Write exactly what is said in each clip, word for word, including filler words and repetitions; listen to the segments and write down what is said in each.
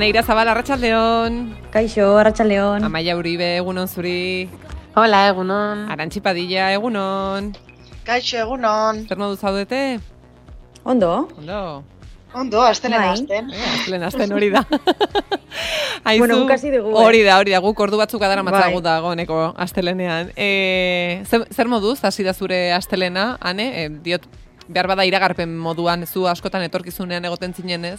Neira Zabal, Arratsaldeon. Kaixo, Arratsaldeon. Amaia Uribe, egunon zuri. Hola, egunon. Arantxi Padilla, egunon. Kaixo, egunon. Zer modu zaudete? Ondo. Ondo. Ondo, astelen hasten. Astelen hasten hori da. Aizu, bueno, guk hasi dugu. Hori da, hori da, guk ordu batzuk adara matzagu Bai. dagoeneko astelenean. E, zer, zer moduz, hasi da zure astelena, ane? E, diot, behar bada iragarpen moduan, zu askotan etorkizunean egoten zinenez.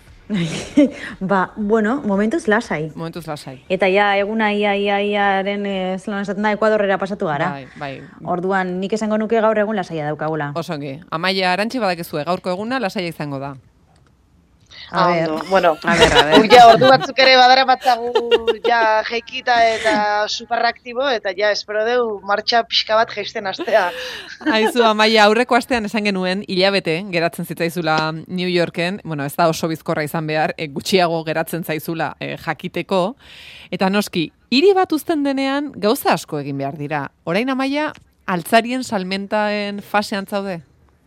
ba, bueno, momentuz lasai. Momentuz lasai. Eta ja, eguna ia, ia, iaren eh, zelan esaten da, Ekuadorrera pasatu gara. Bai, bai. Orduan, nik esango nuke gaur egun lasaia daukagula. Osongi. Amaia, Arantxi badakezue, gaurko eguna lasaia izango da. A ber. Ondo, bueno, A ber, a ber. ja, ordu batzuk ere badara matzagu ja jeikita eta superaktibo, eta ja, espero deu martxa pixka bat jeisten astea. Aizu, Amaia, aurreko astean esan genuen, hilabete geratzen zitzaizula New Yorken, bueno, ez da oso bizkorra izan behar, e, gutxiago geratzen zaizula e, jakiteko, eta noski, hiri bat uzten denean gauza asko egin behar dira. Orain, Amaia, altzarien salmentaen fasean zaude?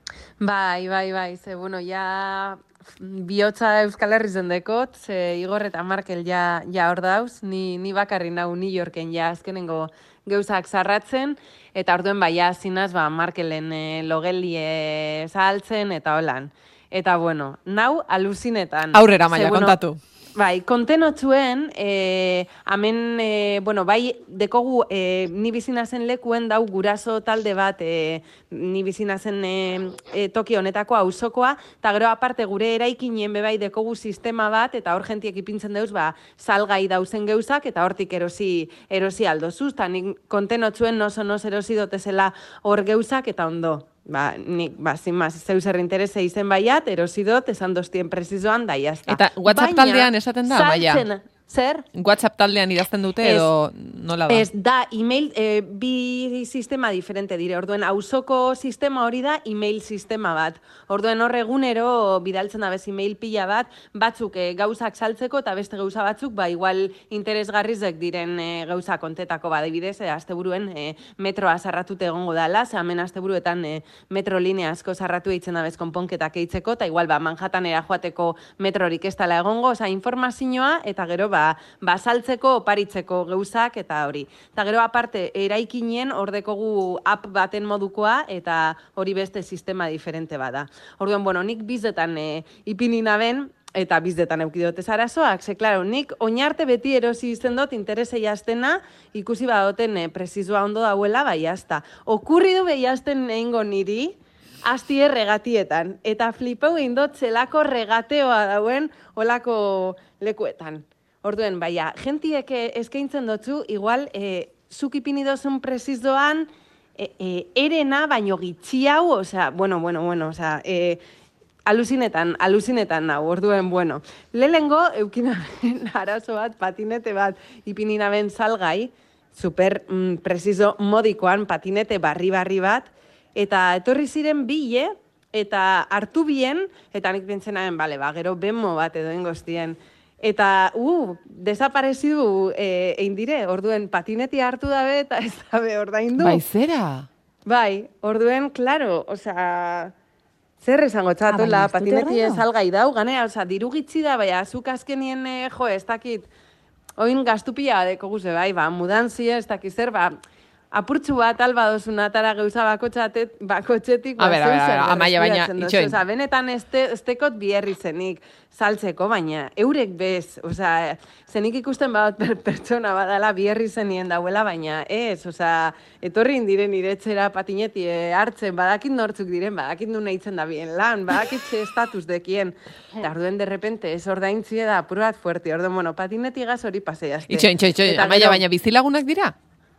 Bai, bai, bai, ze, bueno, ja bihotza Euskal Herri zendekot, ze Igor eta Markel ja, ja hor dauz, ni, ni bakarri nau New Yorken ja azkenengo gauzak zarratzen, eta orduen bai, ja, zinaz, ba, Markelen e, logelie zahaltzen, eta holan. Eta, bueno, nau aluzinetan. Aurrera, Amaia, Ze, bueno, kontatu. Bai, kontenotzuen, e, amen, e, bueno, bai, dekogu e, ni bizina zen lekuen dau guraso talde bat, e, ni bizina zen e, e, toki honetako auzokoa, eta gero aparte gure eraikinien bebai dekogu sistema bat, eta hor jentiek ipintzen deuz, ba, salgai dauzen geuzak, eta hortik erosi, erosi aldozuz, eta nik kontenotzuen noso nos erosi dotezela hor geuzak, eta ondo. Ba, nik, ba, sin más, zeu zer interese izen baiat, erosi dot, esan dostien presizoan, da, jazta. Eta WhatsApp Baina, taldean esaten da, Amaia? saltzen- Zer? WhatsApp taldean idazten dute edo nola da? Ez, da, email, e, bi sistema diferente dire. Orduen, auzoko sistema hori da, email sistema bat. Orduen, hor egunero bidaltzen da bez email pila bat, batzuk e, gauzak saltzeko, eta beste gauza batzuk, ba, igual interesgarrizek diren e, gauza kontetako badibidez, e, asteburuen e, metroa zarratute egongo dala, ze hemen asteburuetan e, metro linea asko zarratu eitzen da bez konponketak eitzeko, eta igual, ba, Manhattanera joateko metrorik ez dela egongo, oza, informazioa, eta gero, ba, ba, saltzeko, oparitzeko geuzak eta hori. Eta gero aparte, eraikinien ordekogu app baten modukoa eta hori beste sistema diferente bada. Orduan, bueno, nik bizdetan e, ipini naben, eta bizdetan eukidote zarazoak, ze, klaro, nik oinarte beti erosi izten dut interesei jaztena, ikusi badoten e, presizua ondo dauela, bai jazta. Okurri du behiazten egingo niri, asti regatietan, eta flipeu indot zelako regateoa dauen olako lekuetan. Orduen, baina, jentiek eskaintzen dutzu, igual, e, zuk ipini dozun presizoan, e, e, erena, baino gitxi hau, osea, bueno, bueno, bueno, osea, e, aluzinetan, aluzinetan nau, orduen, bueno. Lehengo, eukinaben arazo bat, patinete bat, ipini naben salgai, super mm, presizo modikoan, patinete barri-barri bat, eta etorri ziren bile, eta hartu bien, eta nik bintzen naben, bale, ba, gero bemo bat edo ingostien. Eta, uh, desaparezidu e, egin dire, orduen patineti hartu dabe eta ez dabe ordaindu. Bai, zera? Bai, orduen, klaro, osea, zer esango txatola, Ah, baina ez dute patineti ez ordaindu? algai dau, ganea, osea, diru gitzi da, bai, azuk azkenien, e, jo, ez dakit, oin gaztupia deko guze, bai, ba, mudantzia, ez dakit zer, ba, apurtzu bat alba dozun atara geuza bakotxatet, bakotxetik, A ber, a ber, a ber, Amaia, baina, itxoin. Osa, benetan este, estekot bierri zenik saltzeko, baina eurek bez, osa, zenik ikusten bat per, pertsona badala bierri zenien dauela, baina ez, osa, etorri indiren iretzera patineti e, hartzen, badakit nortzuk diren, badakit du nahitzen da bien lan, badakit ze estatus dekien, eta orduen de repente ez ordaintzie da apur bat fuerti, orduen, bueno, patineti gaz hori paseiazte. Itxoin, itxoin, itxoin, Eta Amaia, gero- baina bizilagunak dira?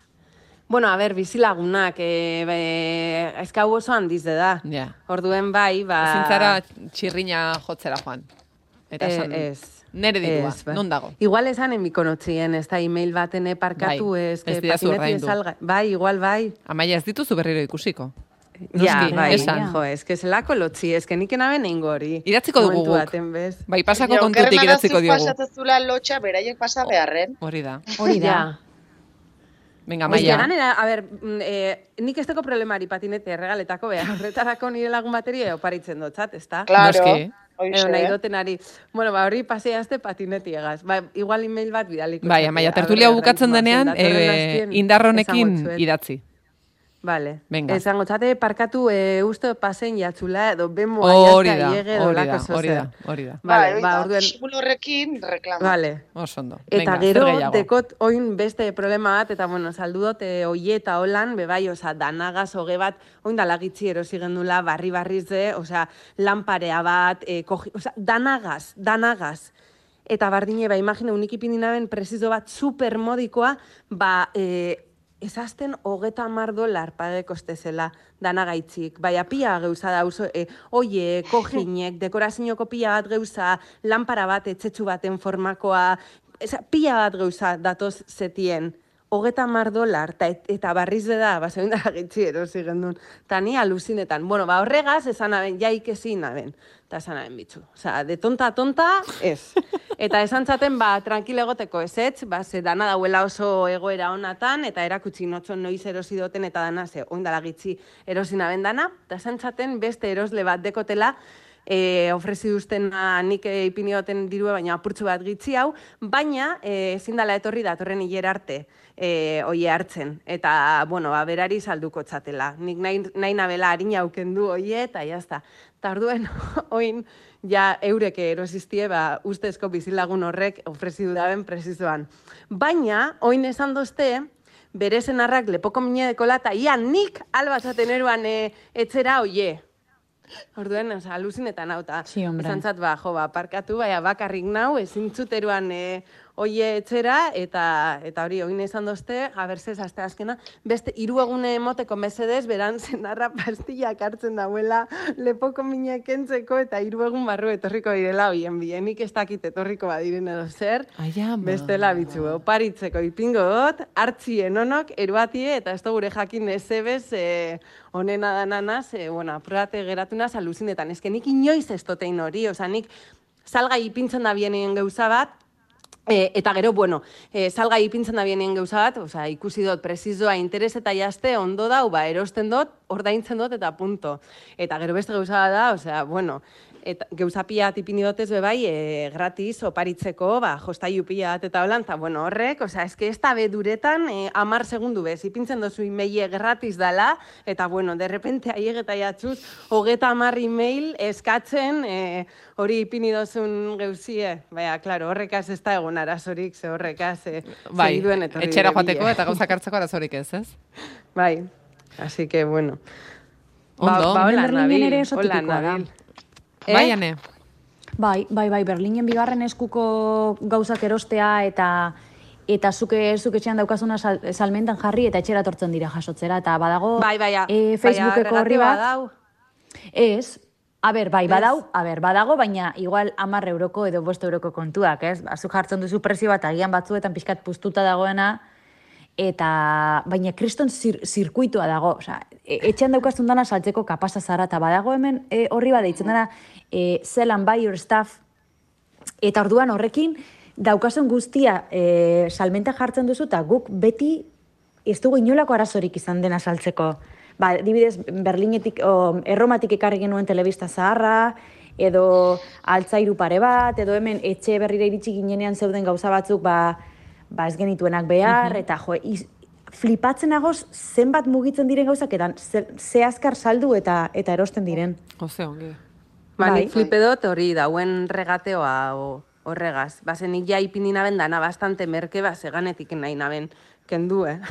Bueno, a ber, bizilagunak, e, be, eskau oso handiz de da. Ja. Orduen bai, ba... Zintzara txirrina jotzera joan. Eta Eh, esan, ez. nere ditua, Ez, bai. non dago? Igual esan emikonotzien, ez da email baten parkatu, Bai, ez, ez que didazu patineti ordaindu. ez salga. Bai, igual bai. Amaia, ez dituzu berriro ikusiko. Ja, Noski, bai, esan. jo, ez que zelako lotzi, ez que nik enaben egin hori. Idatziko dugu Momentu guk. baten bez. Bai, pasako Baina, kontutik okerrena da idatziko zuk diogu. pasatzezula lotxa, beraiek pasa beharren. Hori da. Hori da. Ja. Venga, Ez que Amaia. ganera, a ber, mm, eh, nik ez teko problemari patinete erregaletako, beha, horretarako nire lagun bateria oparitzen dotzat, ez da? Claro. Noski. Hoxe, nahi eh? dotenari. Bueno, ba, hori paseazte patinetiegaz. Ba, igual email bat bidaliko. Bai, amaia, tertulia bukatzen denean, e, indarronekin idatzi. Vale. Venga. Esango txate, parkatu e, uste pasen jatzula, edo bemo Hori aiazta da, iege edo hori da, lako hori da, hori da. Vale, Bai, ba, ba, orduen... Simulo horrekin reklama. Vale. Osondo. Eta Venga, gero, zer gehiago? dekot oin beste problema bat, eta bueno, saldu dut e, oie eta holan, bebai, oza, danagaz hoge bat, oin dalagitzi erosi gendula, barri-barriz de, oza, lanparea bat, e, koji, oza, danagaz, danagaz. Eta bardine, ba, imagine, unik ipindinaben presizo bat supermodikoa, ba, e, ezazten hogeta hamar dolar page kostezela danagaitzik. Baina pia geuza da, oso, e, oie, kojinek, dekorazinoko pia bat geuza, lanpara bat etxetxu baten formakoa, eza, pia bat geuza datoz zetien. Hogeta hamar dolar, ta, eta barriz da, baseun da gitzi erosi gendun. Ta ni aluzinetan. Bueno, ba horregaz, esan aben, jaik ezin aben. Ta esan aben bitzu. Osa, de tonta tonta, ez. Eta esan txaten, ba, tranquile egoteko ezetz, ba, ze dana dauela oso egoera honatan, eta erakutsi notxon noiz erosi doten, eta dana, ze, oindala gitzi erosi naben dana, eta esan txaten beste erosle bat dekotela, E, ofrezi duztena nik e, ipini duten dirua, baina apurtzu bat gitzi hau, baina e, ezin dela etorri datorren hilera arte e, oie hartzen. Eta, bueno, ba, berari salduko txatela. Nik nahi, nahi nabela harina aukendu oie, eta jazta. Eta orduen, oin, ja eurek erosiztie, ba, ustezko bizilagun horrek ofrezi dudaben presizoan. Baina, oin esan dozte, bere zenarrak lepoko minedekola, eta ia nik albatzaten eruan e, etxera oie. Orduen, oza, aluzinetan hau, eta Sí, hombre. esan txat, ba, jo, ba, parkatu, baina bakarrik nau, ezin txuteruan e, oie etxera, eta eta hori, oin esan dozte, gaberzez, azte azkena, beste hiru egune emoteko mesedez, beran zenarra pastillak hartzen dauela, lepoko minak entzeko, eta hiru egun barru etorriko direla, bien, bien, nik ez dakit etorriko badiren edo zer, Ai, ama. bestela bitzu, oparitzeko ipingo dut, hartzien onok, eruatie, eta ez da gure jakin ezebez, e, honena dananaz, e, bueno, apurate geratunaz, aluzinetan. Ez que nik inoiz ez dotein hori, oza, nik salgai ipintzen da bienien gauza bat, e, eta gero, bueno, e, salgai ipintzen da bienien gauza bat, oza, ikusi dut presizoa interes eta jazte ondo dau, ba, erosten dut, ordaintzen dut eta punto. Eta gero beste gauza bat da, oza, bueno, eta gauza pila bat ipini dotez bebai, e, gratis, oparitzeko, ba, jostaiu pila bat eta holan, eta bueno, horrek, oza, eske ez da beduretan, e, amar segundu bez, ipintzen dozu emaile gratis dala, eta bueno, de repente aieg eta jatzuz, hogeta amar email eskatzen, e, hori ipini dozun gauzie, baina, klaro, horrekaz ez da egon arazorik, ze horrekaz, e, Bai, segiduen etorri etxera dire joateko bile. eta gauzak hartzeko arazorik ez, ez? Bai, así que bueno. Ondo. ba, hola, Berlinen nabil, ere oso hola, tipikoa da. nabil. Eh? Bai, ane. Bai, bai, bai, Berlinen bigarren eskuko gauzak erostea eta eta zuke zuk etxean daukazuna sal, salmentan jarri eta etxera tortzen dira jasotzera eta badago Bai, baina, e, Facebookeko horri bat. badau. Ez, a ber, bai, Ez? badau, a ber, badago, baina igual hamar euroko edo bost euroko kontuak, ez? Azuk jartzen duzu prezio bat, agian batzuetan pixkat puztuta dagoena, eta baina kriston zir, zirkuitua dago, osea, e, etxean daukazun dana saltzeko kapasa zara, eta badago hemen e, horri bat deitzen dara, e, sell and buy your stuff, eta orduan horrekin daukazun guztia e, salmenta jartzen duzu, eta guk beti ez dugu inolako arazorik izan dena saltzeko. Ba, dibidez, Berlinetik, o, Erromatik ekarri genuen telebista zaharra, edo altzairu pare bat, edo hemen etxe berrira iritsi ginenean zeuden gauza batzuk, ba, ba ez genituenak behar, eta jo, iz, flipatzen agoz zenbat mugitzen diren gauzak, eta ze, ze azkar saldu eta eta erosten diren. Jose, ongi. Ba, Bai. nik flipe dut hori dauen regateoa o, horregaz. Ba, nik ja ipini naben dana bastante merke, ba, seganetik nahi naben kendu, eh?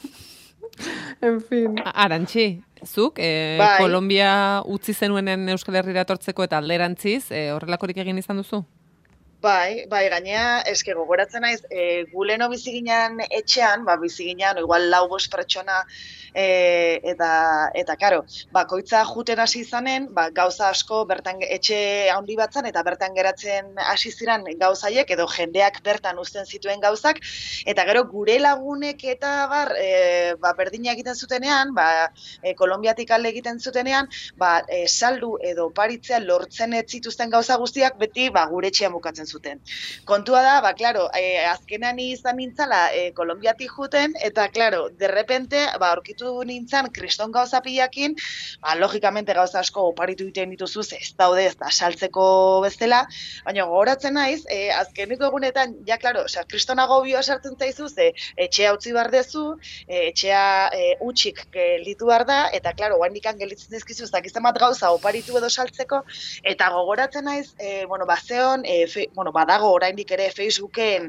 En fin. A- Arantxi, zuk, e, Bai. Kolombia utzi zenuenen Euskal Herrira etortzeko eta alderantziz, e, horrelakorik egin izan duzu? Bai, bai, gainea, eske gogoratzen naiz, e, guleno biziginan etxean, ba, biziginan, igual lau bost pertsona, e, eta, eta karo, bakoitza juten hasi izanen, ba, gauza asko bertan etxe handi batzan, eta bertan geratzen hasi ziren gauzaiek, edo jendeak bertan uzten zituen gauzak, eta gero gure lagunek eta bar, e, ba, berdina egiten zutenean, ba, e, Kolombiatik alde egiten zutenean, ba, e, saldu edo oparitzea lortzen ez zituzten gauza guztiak, beti, ba, gure etxean bukatzen zuten. Kontua da, ba, klaro, e, azkenan izan nintzala e, Kolombiatik juten, eta, klaro, derrepente, ba, aurkitu nintzen kriston gauza pilakin, ba, logikamente gauza asko oparitu egiten dituzuz, ez daude, ez da, saltzeko bezala, baina gogoratzen naiz, e, azkeniko egunetan, ja, klaro, osea, kriston agobioa sartzen zaizu, ze etxea utzi behar dezu, e, etxea e, utxik gelditu behar da, eta, klaro, guain ikan gelditzen dizkizu, ez dakizten bat gauza oparitu edo saltzeko, eta gogoratzen naiz, e, bueno, bazeon, e, fe, bueno, badago oraindik ere Facebooken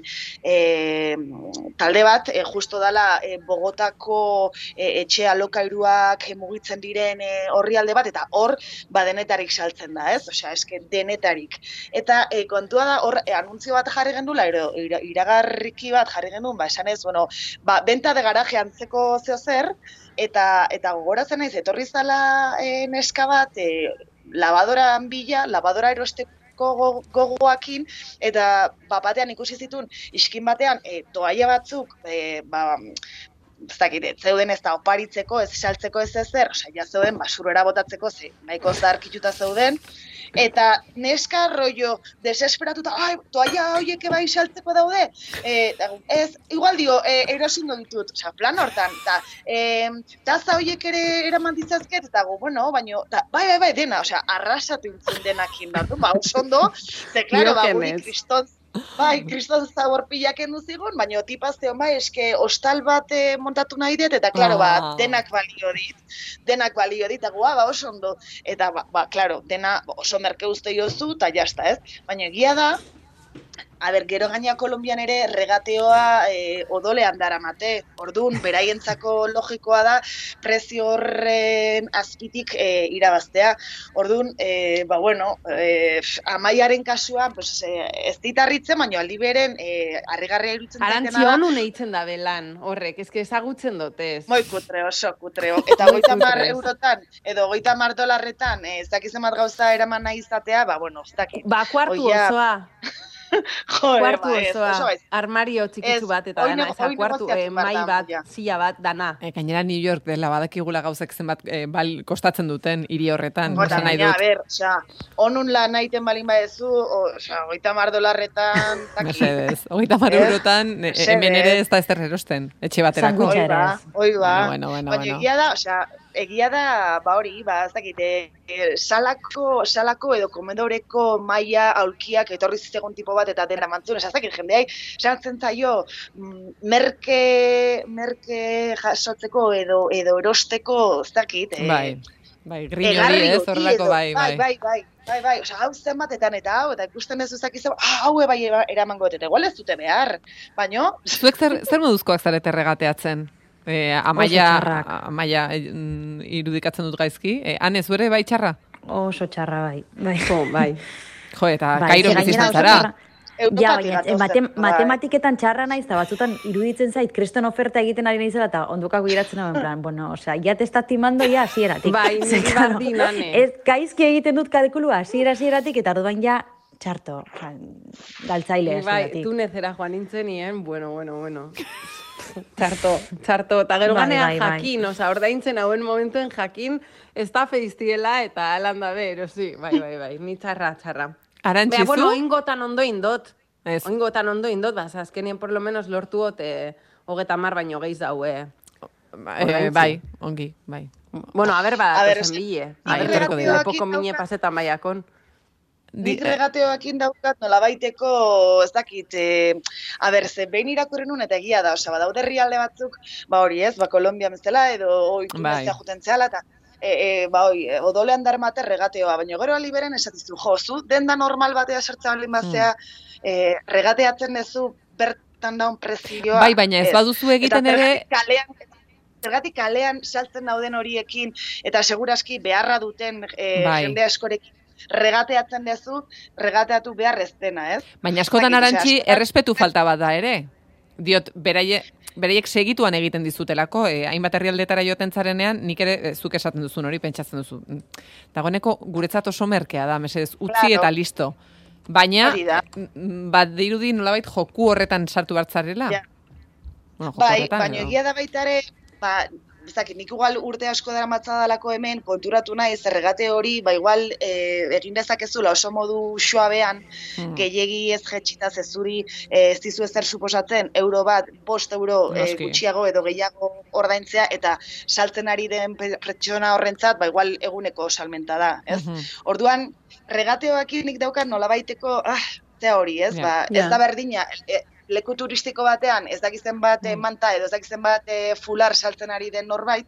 e, talde bat, e, justo dala e, Bogotako e, etxe alokairuak e, mugitzen diren e, orrialde bat, eta hor, ba, denetarik saltzen da, ez? Osea, eske denetarik. Eta e, kontua da, hor, e, anuntzio bat jarri gendula, ira, iragarriki bat jarri gendun, ba, esan ez, bueno, ba, benta de garaje antzeko zeo zer, eta, eta gogoratzen naiz, etorri zala e, neska bat, e, labadoran bila, labadora erosteko gogoakin, eta bapatean ikusi zituen, iskin batean, e, toaia batzuk, e, ba, ez dakit, ez zeuden ez da oparitzeko, ez saltzeko ez ezer, osea, ja zeuden basurera botatzeko, ze, nahiko zaharkituta zeuden, eta neska rollo desesperatuta, ai, toaia horiek bai saltzeko daude, e, ez, igual dio, e, erosingo ditut, osea, plan hortan, eta e, taza horiek ere eraman ditzazket, eta gu, bueno, baino, ta, bai, bai, bai, dena, osea, arrasatu intzun denakin bat, ba, osondo, ze, klaro, ba, guri kriston, bai, kriston zabor pilaken duzigun, baina tipazteon bai, eske hostal bat eh, montatu nahi dut, eta klaro, ba, denak balio dit, denak balio dit, eta goa, ba, oso ondo, eta, ba, ba klaro, dena oso merke uste jozu, eta jazta, ez? Baina egia da, a ber, gero gaina Kolombian ere regateoa e, odolean daramate. Orduan, beraientzako logikoa da prezio horren azpitik e, irabaztea. Orduan, e, ba bueno, e, Amaiaren kasuan, pues, e, ez ditarritzen, baina aldi beren e, harrigarria irutzen zaitena da. Arantzi honun eitzen da belan, horrek, eske ezagutzen dotez. Moi kutre, oso kutre. Eta goita mar eurotan, edo goita mar dolarretan, e, ez dakizen bat gauza eraman nahi izatea, ba bueno, ez dakit. Ba, kuartu Oia... osoa. Joder, kuartu ba, osoa, ez, armario txikitzu bat eta dana, eza kuartu, eh, mai bat, zila bat, dana. E, gainera New York dela badakigula gauzek zenbat e, bal kostatzen duten hiri horretan. Gota, gaina, a ber, osea, onun lan naiten balin badezu, osea, hogeita mar dolarretan, taki. Mesedez, hogeita mar eurotan, e, hemen ere ez da ez erosten, etxe baterako. Oi ba, oi ba. Bueno, bueno, baina bueno. egia da, osea, egia da, ba hori, ba, ez dakit, e, salako, salako edo komedoreko maila aulkiak etorri zizegon tipo bat eta dena mantzun, ez dakit, jendeai, sartzen zaio, merke, merke jasotzeko edo, edo erosteko, ez dakit, e, bai, bai, grino hori ez, horrelako bai, bai, bai, bai. Bai, bai, osea, hau zenbatetan eta hau, eta ikusten ez uzak izan, ah, hau bai eramango dut, igual ez dute behar, baino... Zuek zer, zer moduzkoak zarete regateatzen? E, amaia, amaia e, irudikatzen dut gaizki. E, Ane, zuere bai txarra? Oso txarra bai. Bai. Jo, bai. Jo, eta bai, Kairo bizizten zara. Ja, baina, matem, matematiketan txarra naiz, eta batzutan iruditzen zait, kriston oferta egiten ari naizela, eta ondukak giratzen hauen plan, bueno, osea, ya te está timando ya hasieratik. Bai, nire bardin, Ane. Ez, gaizki egiten dut kalkulua, hasiera hasieratik, eta orduan ja, txarto, galtzaile hasieratik. Bai, tunezera joan nintzenien, bueno, bueno, bueno. Txarto, txarto, eta gero bai, ganean bai, bai. jakin, oza, ordaintzen hauen momentuen jakin, ez da feiztiela eta alanda be, erosi, bai, bai, bai, ni txarra, txarra. Arantxizu? Bea, bueno, oingotan ondo indot, ez. Oingotan ondo indot, baz, azkenien por lo menos lortu hote hogeta mar baino gehiz daue. Eh, bai, ongi, bai. Bueno, a ber, A ber, badatezen bile. bai, A etorriko ber, dira. lepoko mine pasetan baiakon. Nik regateoekin daukat nolabaiteko, ez dakit, e, a ber, ze behin irakurri nun eta egia da, osea, badaude herrialde batzuk, ba hori ez, ba Kolombia bezala edo oi Tunisia juten zehala, eta e, e, ba hoi, odolean darmate regateoa, baina gero aliberen esatizu, jo, zu denda normal batea sartzen balin bazea, mm. e, regateatzen dezu bertan daun prezioa. Bai, baina ez baduzu egiten ere... Kalean, zergatik kalean saltzen dauden horiekin, eta seguraski beharra duten e, bai. Jende askorekin, regateatzen dezu, regateatu behar ez dena, ez? Baina askotan Arantzi, errespetu falta bat da ere. Diot, beraie, beraiek segituan egiten dizutelako, eh, hainbat herrialdetara joten zarenean, nik ere eh, zuk esaten duzun hori, pentsatzen duzu. Dagoeneko guretzat oso merkea da, mesedez, utzi claro. Eta listo. Baina, bat dirudi nolabait joku horretan sartu bartzarela. Ja. Bueno, bai, baina egia da baita ere, ba, bezakit, nik igual urte asko dara matzadalako hemen, konturatu nahi, zerregate hori, ba igual e, egin dezakezula oso modu suabean, hmm. gehiegi ez jetxitaz ez zuri, e, ez dizu ezer suposatzen, euro bat, bost euro e, gutxiago edo gehiago ordaintzea, eta saltzen ari den pertsona horrentzat, ba igual eguneko salmenta da, ez? Uh-huh. Orduan, regateoak nik daukat nolabaiteko, ah, zea hori, ez? Yeah. Ba, ez yeah. da berdina, e, leku turistiko batean, ez dakizen bat mm. manta, edo ez dakizen bat e, fular saltzen ari den norbait,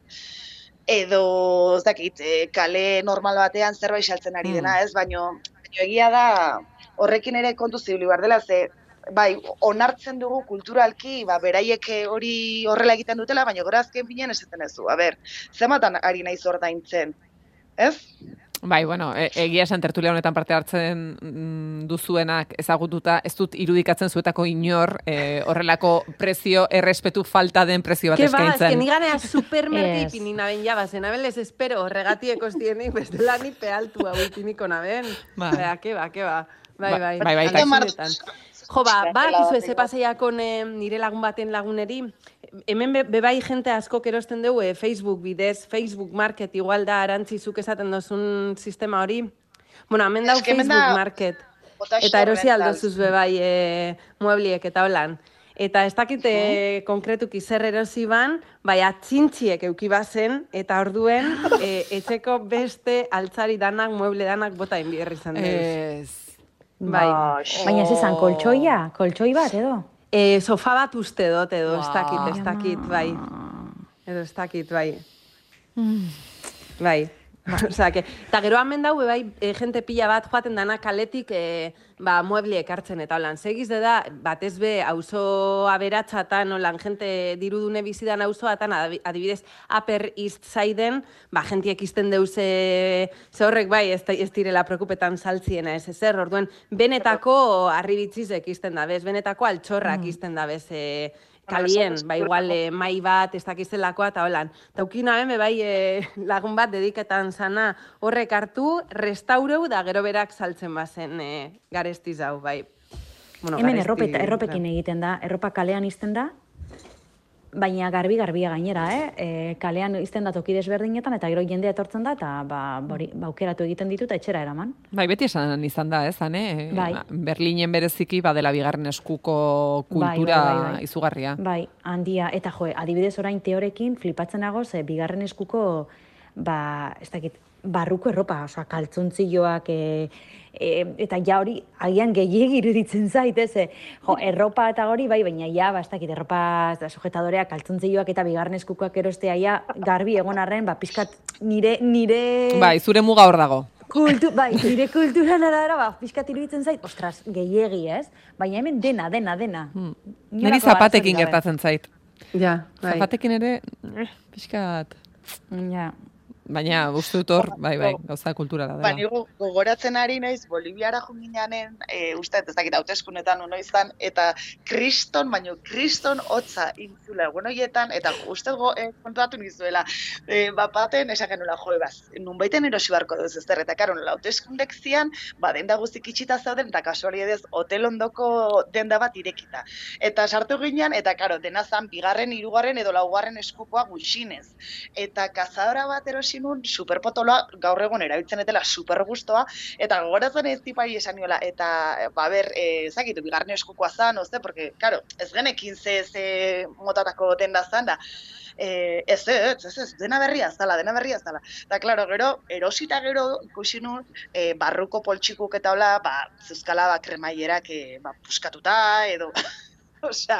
edo, ez dakit, e, kale normal batean zerbait saltzen ari dena, ez? Baino, baino egia da, horrekin ere kontu zibili behar dela, ze, bai, onartzen dugu kulturalki, ba, beraiek hori horrela egiten dutela, baina gora azken binean esaten ez du. A ber, zematan ari naiz ordaintzen, ez? Bai, bueno, e, egia esan tertulia honetan parte hartzen mm, duzuenak ezagututa, ez dut irudikatzen zuetako inor e, horrelako prezio, errespetu falta den prezio bat eskaintzen. Que ba, ez que ni ganea supermerki yes. Pinina ben jabazen, aben les espero, regatieko estienik, bestela ni pealtu hau ipiniko naben. Ba. Bea, que ba, que ba. Bai, bai. Bai, bai, bai. Jo, ba, ba, kizu eze paseiakon nire lagun baten laguneri, hemen bebai jente asko erosten dugu e, Facebook bidez, Facebook Market, igual da arantzizuk esaten dozun sistema hori. Bueno, hemen dau Facebook da, Market. Eta erosi aldozuz bebai e, muebliek eta holan. Eta ez dakite uh-huh. konkretuki zer erosi ban, bai atxintxiek eukibazen, eta orduen e, etxeko beste altzari danak, mueble danak bota inbierri zan deuz. Ez... Bai. Baina ez izan koltsoia, koltsoi bat edo? E, sofa bat uste dut edo, ez dakit, ez dakit, bai. Edo ez dakit, bai. Mm. Bai. Osea, que, eta gero hamen dau, bai, e, jente pila bat joaten dana kaletik e, ba, muebliek hartzen eta holan. Segiz da, batez be, auzo aberatzatan, holan, jente dirudune bizidan auzoatan, adibidez, Upper East Sideen, ba, jentiek izten deuze, ze horrek bai, ez, ez direla preokupetan saltziena ez ezer, orduen, benetako arribitzizek izten da bez, benetako altxorrak mm. izten da bez, e, kalien, ba, igual, eh, mai bat, ez dakizelakoa, eta holan. Taukina beme, bai, eh, lagun bat dediketan zana horrek hartu, restaureu da gero berak saltzen bazen eh, garestiz hau, bai. Bueno, hemen garesti, errope, erropekin egiten da, erropa kalean izten da, baina garbi-garbia gainera, eh? E, kalean izten da toki desberdinetan, eta gero jendea etortzen da, eta ba, bori, ba, aukeratu egiten ditu, eta etxera eraman. Bai, beti esan izan da, ez, ane? Bai. Berlinen bereziki, badela bigarren eskuko kultura bai, bai, bai, bai. izugarria. Bai, handia, eta jo, adibidez orain teorekin, flipatzen nago, ze bigarren eskuko, ba, ez dakit, barruko erropa, osea, kaltzontzilloak, e, e, eta ja hori, agian gehiegi iruditzen zait, ez, e, jo, erropa eta hori, bai, baina ja, ba, ez dakit, erropa, sujetadoreak, kaltzontzilloak eta bigarren eskukoak erostea, ja, garbi egon arren, ba, pixkat, nire, nire... Bai, zure muga hor dago. Kultu, bai, nire kulturan arara, ba, pixkat iruditzen zait, ostras, gehiegi, ez? Baina hemen dena, dena, dena. Hmm. Niri zapatekin gertatzen zait. Ja, bai. Zapatekin ere, pixkat... Ja... Baina, uste dut hor, bai, bai, gauza kulturala dela. Baina, gogoratzen ari naiz, Boliviara jungineanen, e, uste, ez dakit, hauteskunetan uno izan, eta kriston, baina kriston hotza intzula egun horietan, eta uste go, e, kontatu nizuela, e, bapaten, esaken nola, joe, baz, nun baiten erosi barko duz ez der, eta karo, nola, hauteskundek zian, ba, denda guztik itxita zauden, eta kasualidez, hotel ondoko denda bat irekita. Eta sartu ginean, eta karo, dena zan, bigarren, hirugarren edo laugarren eskukoa gutxinez. Eta kazadora bat erosi nun superpotoloa gaur egun erabiltzen etela supergustoa, eta gogoratzen ez tipai esan niola, eta, ba, ber, e, zakitu, bigarren eskukoa zan, ozte, porque, karo, ez genekin ze, ze motatako denda zan da, e, ez, ez, ez, ez, dena berria zala, dena berria zala. Eta, klaro, gero, erosita gero ikusi nun, e, barruko poltsikuk eta hola, ba, zeuskala, ba, kremaierak, e, ba, puskatuta, edo... Osea,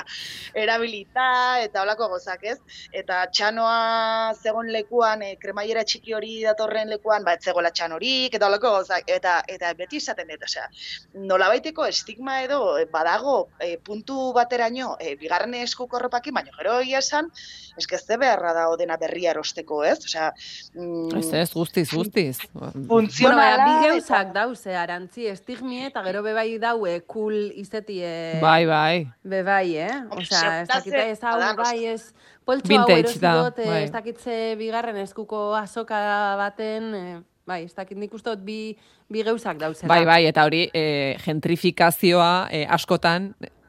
erabilita eta holako gozak, ez? Eta txanoa zegon lekuan, e, kremaiera txiki hori datorren lekuan, ba, etzegoela txanorik, eta holako gozak, eta, eta beti izaten dut, osea, nolabaiteko estigma edo badago e, puntu bateraino, e, bigarren eskuko erropakin, baina gero egia esan, eske ze beharra dago dena berria erosteko, ez? Osea, mm, ez ez, guztiz, guztiz. Funtzionala. Bueno, bi geuzak dauze, arantzi, estigmie, eta gero bebai daue, cool izetie... Bai, bai. Bebai. Bai, eh? Osea, ez dakite ez hau, bai, ez poltsu hau erosi dut, ez dakitze bigarren eskuko azoka baten, bai, ez dakit nik uste dut bi, bi geuzak dauzela. Bai, bai, eta hori, e, gentrifikazioa e, askotan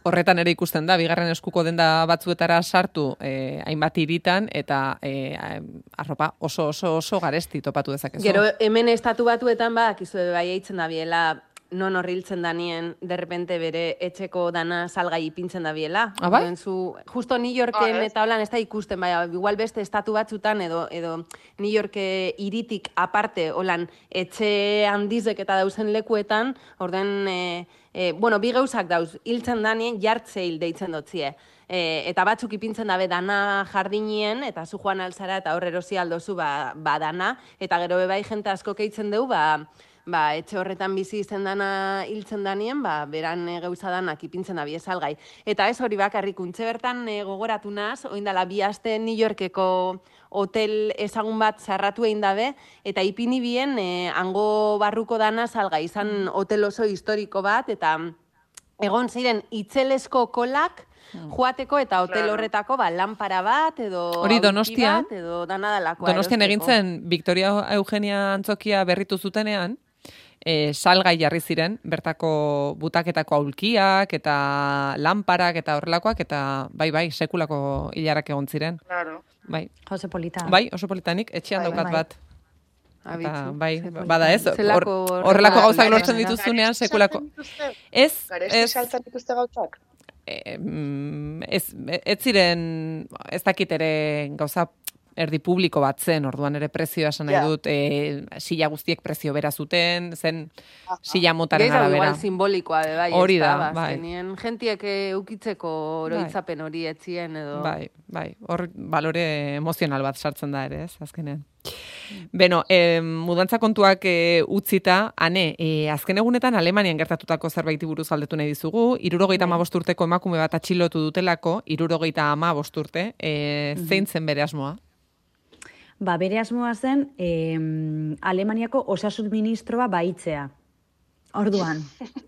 horretan ere ikusten da, bigarren eskuko denda batzuetara sartu eh, hainbat hiritan, eta eh, arropa oso oso oso garesti topatu dezakezu. Gero, hemen estatu batuetan bak, izu bai eitzen da biela, non horriltzen danien, derrepente bere etxeko dana salgai ipintzen da biela. Ah, bai? Zu, justo New Yorken Ah, eta holan ez da ikusten, bai, igual beste estatu batzutan edo edo New York iritik aparte, holan, etxe handizek eta dauzen lekuetan, orden, e, e, bueno, bi gauzak dauz, hiltzen danien jartzeil deitzen dotzie. E, eta batzuk ipintzen dabe dana jardinien, eta zu joan alzara eta hor erosi aldozu ba, ba dana, eta gero bebai jente asko keitzen deu, ba, ba, etxe horretan bizi izen dana hiltzen danien, ba, beran e, gauza danak ipintzen da salgai. Eta ez hori bakarrik untxe bertan e, gogoratu naz, oindala bi aste New Yorkeko hotel ezagun bat zarratu egin dabe, eta ipini bien e, hango barruko dana salgai, izan hotel oso historiko bat, eta egon ziren itzelesko kolak, joateko eta hotel horretako ba, lanpara bat, edo Hori aulki Donostian, bat, edo dana dalakoa Donostian egin zen Victoria Eugenia Antzokia berritu zutenean, e, salgai jarri ziren, bertako butaketako aulkiak eta lanparak eta horrelakoak, eta bai, bai, sekulako hilarak egon ziren. Claro. Bai, Jose Polita. bai, oso politanik, etxean Bai, daukat bai. bat. Abitzu, Eta, bai, ze polita. bada ez, Zelako hor- horrela- horrelako gauzak Bai, lortzen bai, bai. dituzunean, Garesti sekulako. saltzen dituzte? Ez, Garesti ez, saltzen dituzte gauzak? eh, mm, ez, ez ziren, ez dakit ere gauza erdi publiko bat zen, orduan ere prezioa esan nahi Ja. dut, e, sila guztiek prezio bera zuten, zen Aha. sila motaren Gehizau arabera. igual simbolikoa, be, bai, Hori ez da, ba, bai. azkenien gentiek eh, ukitzeko oroitzapen hori etzien edo... Bai, bai, hor balore emozional bat sartzen da ere, ez, azkenean. Beno, eh, mudantza kontuak eh, utzita, ane, eh, azken egunetan Alemanian gertatutako zerbaiti buruz galdetu nahi dizugu, irurogeita hamabost urteko emakume bat atxilotu dutelako, irurogeita hamabost urte, eh, zein zen bere asmoa? Ba, bere asmoa zen eh, Alemaniako osasun ministroa baitzea. Orduan.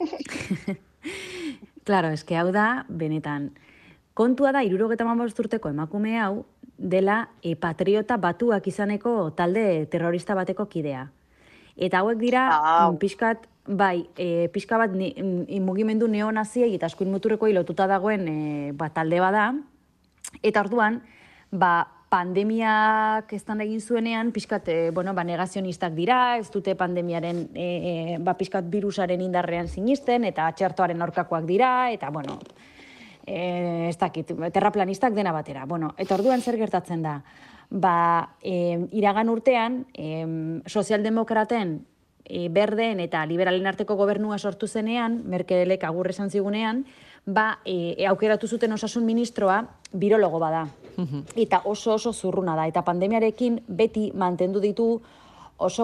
Claro, eske hau da, benetan. Kontua da, irurogeta hamabost urteko emakume hau, dela e, patriota batuak izaneko talde terrorista bateko kidea. Eta hauek dira, Au. mm, pixkat, bai, e, pixka bat ni, mm, mugimendu neonaziei eta eskuin muturreko lotuta dagoen e, ba, talde bada. Eta orduan, ba, pandemiak eztan egin zuenean, pixkat, e, bueno, ba, negazionistak dira, ez dute pandemiaren, e, e, ba, pixkat virusaren indarrean sinisten, eta txertoaren aurkakoak dira, eta, bueno, e, ez dakit, terraplanistak dena batera. Bueno, eta orduan zer gertatzen da? Ba, e, iragan urtean, e, sozialdemokraten, e, berdeen eta liberalen arteko gobernua sortu zenean, Merkelek agur esan zigunean, ba, e, aukeratu zuten osasun ministroa birologo bada. Eta oso oso zurruna da. Eta pandemiarekin beti mantendu ditu oso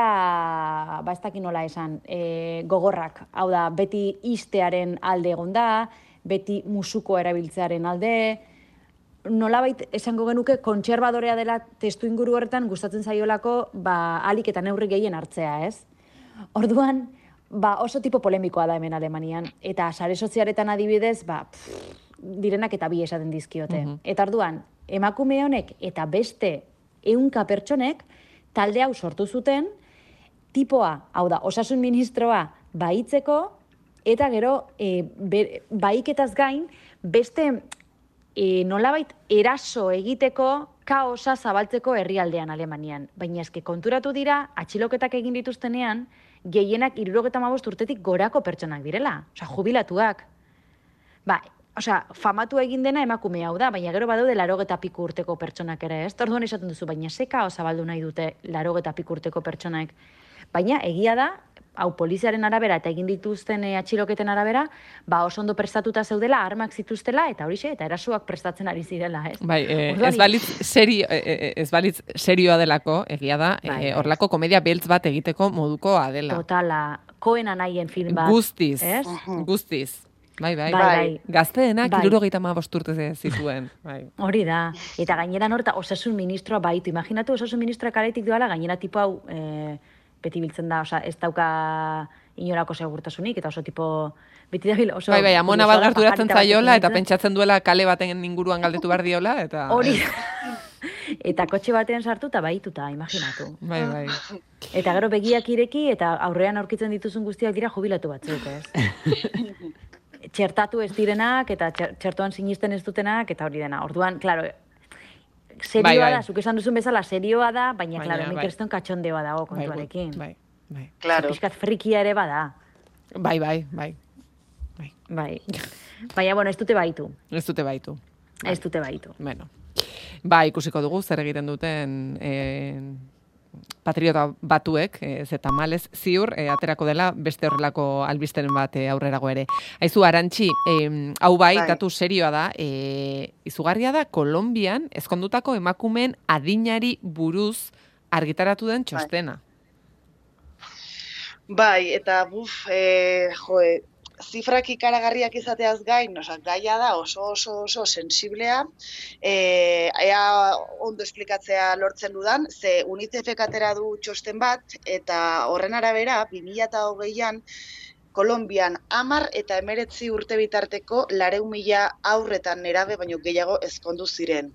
jarrera, ba ez dakit nola esan, e, gogorrak. Hau da, beti istearen alde egon da, beti musuko erabiltzearen alde, nolabait esango genuke kontserbadorea dela testu inguru horretan gustatzen zaiolako ba, alik eta neurri gehien hartzea, ez? Orduan, ba, oso tipo polemikoa da hemen Alemanian. Eta sare sozialetan adibidez, ba, pff, direnak eta bi esaten dizkiote. Eta orduan, emakume honek eta beste ehunka pertsonek talde hau sortu zuten, tipoa, hau da, osasun ministroa baitzeko, eta gero, e, be, baiketaz gain, beste e, nolabait eraso egiteko kaosa zabaltzeko herrialdean Alemanian. Baina eske konturatu dira, atxiloketak egin dituztenean, gehienak hirurogeta hamabost urtetik gorako pertsonak direla, osea, jubilatuak. Ba, osea, famatu egin dena emakume hau da, baina gero badaude larogeta piku urteko pertsonak ere, ez? Orduan esaten duzu, baina ze kaos zabaldu nahi dute larogeta piku urteko pertsonak. Baina egia da, hau poliziaren arabera eta egin dituzten e, atxiloketen arabera, ba oso ondo prestatuta zeudela, armak zituztela, eta horixe, eta erasoak prestatzen ari zirela, ez? Bai, eh, Orduan, ez balitz serio, eh, ez balitz serioa delako, egia da, Bai, eh, bai. horrelako komedia beltz bat egiteko modukoa dela. Totala, Cohen anaien film bat. Guztiz, Ez? guztiz. Bai, bai. Bai, bai. Gazteenak Bai. hirurogeita hamabost urte zituen. Bai. Hori da. Eta gainera norta osasun ministroa baitu. Imaginatu osasun ministroa karetik doala, gainera tipo hau e, beti biltzen da, osa, ez dauka inolako segurtasunik, eta oso tipo, beti dabil oso... Bai, bai, amona bat kuriosoa da, gerturatzen pajarita batekin zaiola, eta biltzen da. pentsatzen duela kale baten inguruan galdetu behar diola, eta... Hori eta kotxe batean sartu eta baituta, imaginatu. Bai, bai. Eta gero begiak ireki eta aurrean aurkitzen dituzun guztiak dira jubilatu batzuk, ez? txertatu ez direnak, eta txertoan sinisten ez dutenak, eta hori dena. Orduan, klaro, serioa bai, bai. da, zuk esan duzun bezala serioa da, baina, Baina, klaro, nik bai. kriston katxondeoa dago kontuarekin. Bai, bai. Claro. Piskat frikia ere bada. Bai, bai, bai. Bai. Bai. Baina, bueno, ez dute baitu. Ez dute baitu. Ez dute baitu. Bueno. Ba, ikusiko dugu zer egiten duten eh, patriota batuek, e, zeta malez, ziur, e, aterako dela beste horrelako albisteren bat e, aurrerago ere. Aizu, Arantxi, e, hau bai, Bai. datu serioa da, e, izugarria da, Kolonbian ezkondutako emakumeen adinari buruz argitaratu den txostena. Bai, eta buf, e, jo, e, zifrak ikaragarriak izateaz gain, oza, gaia da oso oso oso sensiblea, e, ea ondo esplikatzea lortzen dudan, ze UNICEFek atera du txosten bat, eta horren arabera, bi mila hogeian, Kolonbian hamar eta hemeretzi urte bitarteko laurehun mila haurretan nerabe baino gehiago ezkondu ziren.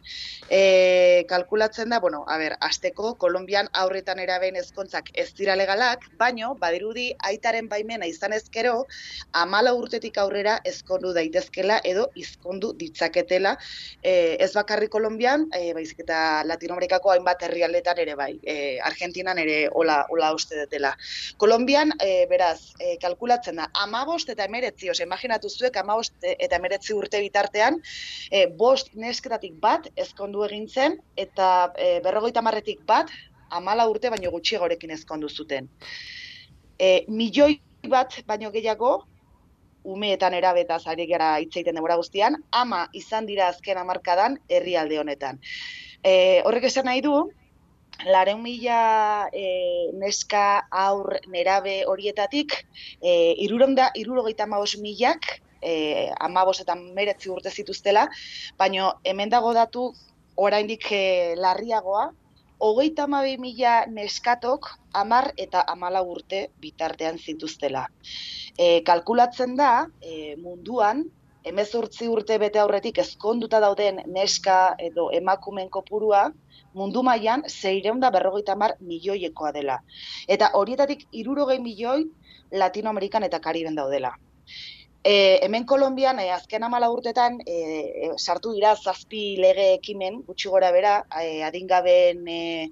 E, kalkulatzen da, bueno, a ber, hasteko Kolonbian haurretan nerabeen ezkontzak ez dira legalak, baino badirudi aitaren baimena izan ezkero hamalau urtetik aurrera ezkondu daitezkela edo izkondu ditzaketela, e, ez bakarrik Kolonbian, e, baizik eta Latinoamerikako hainbat herrialdetan ere bai, e, Argentinan ere hola, hola uste dutela. Kolonbian, e, beraz, e, kalkulatzen da, amabost eta emeretzi, ose, imaginatu zuek, amabost eta emeretzi urte bitartean, e, bost nesketatik bat ezkondu egin zen, eta e, berrogeita hamarretik bat, amala urte baino gutxiagorekin ezkondu zuten. E, milioi bat baino gehiago, umeetan erabetaz ari gara hitz egiten denbora guztian, ama izan dira azken hamarkadan herrialde honetan. E, horrek esan nahi du, laurehun mila e, neska aur nerabe horietatik, e, hirurogeita hamabost milak, e, hamabost eta hemeretzi urte zituztela, baina hemen dago datu oraindik e, larriagoa, hogeita hamabi mila neskatok hamar eta hamalau urte bitartean zituztela. E, kalkulatzen da, e, munduan, hemezortzi urte bete aurretik ezkonduta dauden neska edo emakumeen kopurua, mundu mailan seiehun eta berrogeita hamar milioiekoa dela. Eta horietatik hirurogei milioi Latinoamerikan eta Kariben daudela. E, hemen Kolonbian, e, azken hamala urtetan, e, sartu dira zazpi lege ekimen, gutxi gora bera, e, adingabeen e,